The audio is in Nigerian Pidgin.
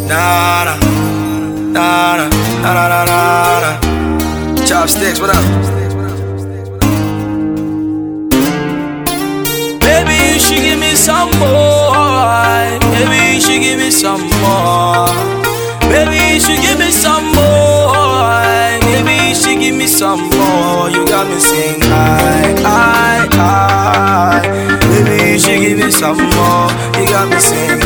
Na na na na na na na na. Chopsticks, what up? Baby, you should give me some more. Baby, you should give me some more. Baby, you should give me some more. Baby, you should give me some more. You got me sing I. Baby, you should give me some more. You got me sing